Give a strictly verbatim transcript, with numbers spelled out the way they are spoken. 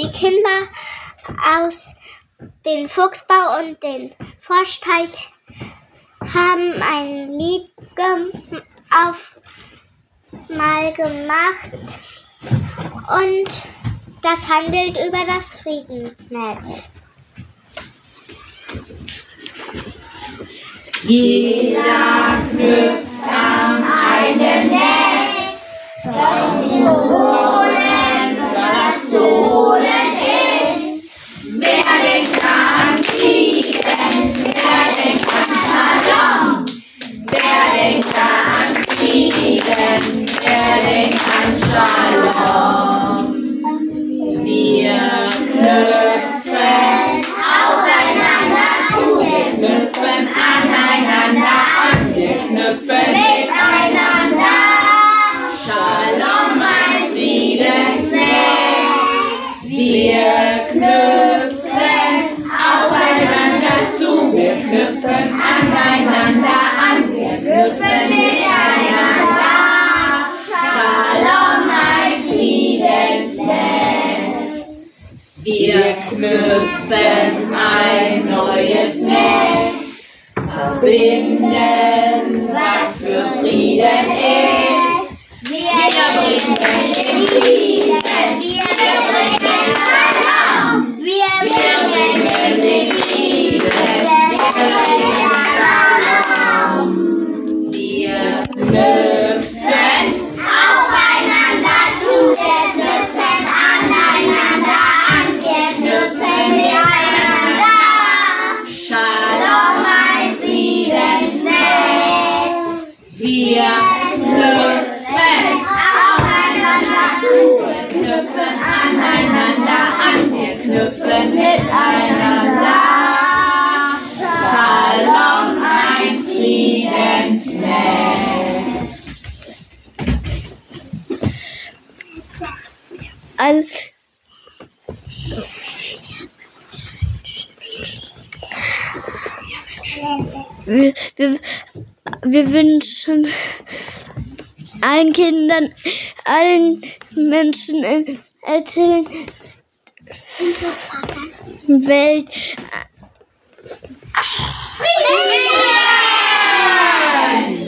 Die Kinder aus dem Fuchsbau und dem Froschteich haben ein Lied gem- auf mal gemacht und das handelt über das Friedensnetz. Jeder knüpft an einem Netz, das zu holen, was zu holen ist. Wer denkt an Frieden, wer denkt an Shalom. Wer denkt an Frieden, wer denkt an Shalom. Wir knüpfen aufeinander zu, wir knüpfen aneinander an, wir knüpfen miteinander. Shalom, ein Friedensnetz. Wir knüpfen aufeinander zu, wir knüpfen aneinander an, wir knüpfen miteinander. Shalom, ein Friedensnetz. Wir knüpfen ein neues Netz, verbinden, was für Frieden ist. Wir bringen den Frieden, wir bringen Shalom. Wir bringen den Frieden, wir bringen Shalom. Wir knüpfen aufeinander zu, wir knüpfen aneinander an, wir knüpfen miteinander. Shalom, ein Friedensnetz. Wir knüpfen aufeinander zu, wir knüpfen aneinander an, wir knüpfen miteinander. Shalom, ein Friedensnetz. All wir, wir, wir wünschen allen Kindern, allen Menschen in der Welt Frieden!